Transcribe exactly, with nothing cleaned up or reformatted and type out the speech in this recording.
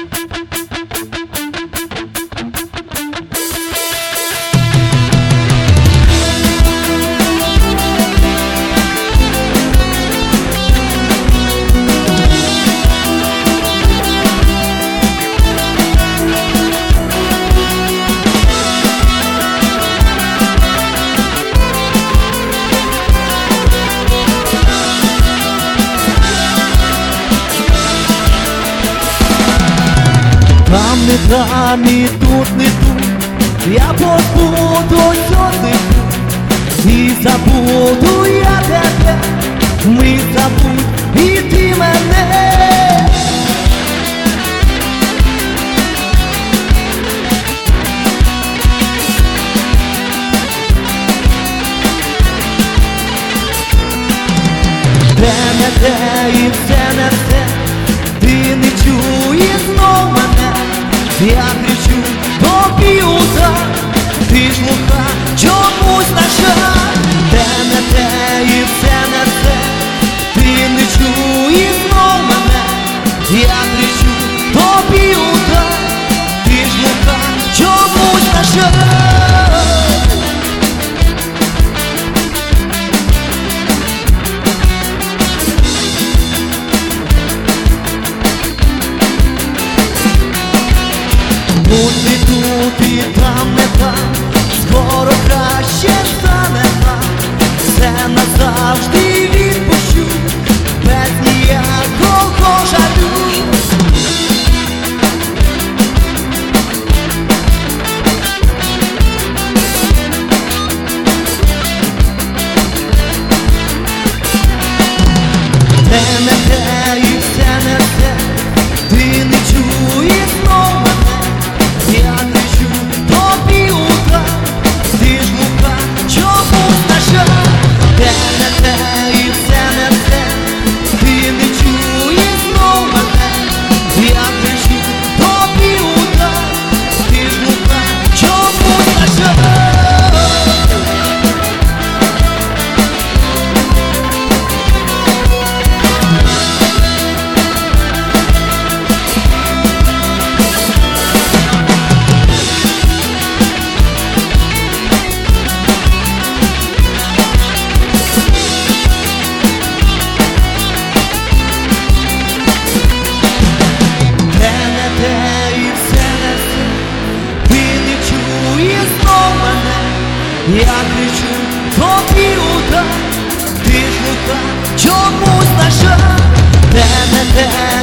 Там не там і тут не тут, я побуду сюди і забуду я тебе, ми забудь і ти мене. Де не те і все не все, ти не чуєш знов мене. Я кричу тобі у так, ти ж глуха, чомусь на жаль. Те не те і все не все, ти не чуєш знов мене. Я кричу тобі у так, ти ж глуха, чомусь на жаль. Тут і тут, і там не там, скоро краще стане нам. Все назавжди відпущу, без ніякого жалю. Те не те і все не те, ти не чуєш знов мене. Я кричу тобі у так, ти ж глуха, чомусь на жаль. Те не те і все не те, ти не чуєш знов мене. Я кричу тобі у так, ти ж глуха, чомусь на жаль. Я кричу тобі у так, ти ж глуха, чомусь на жаль. Те не те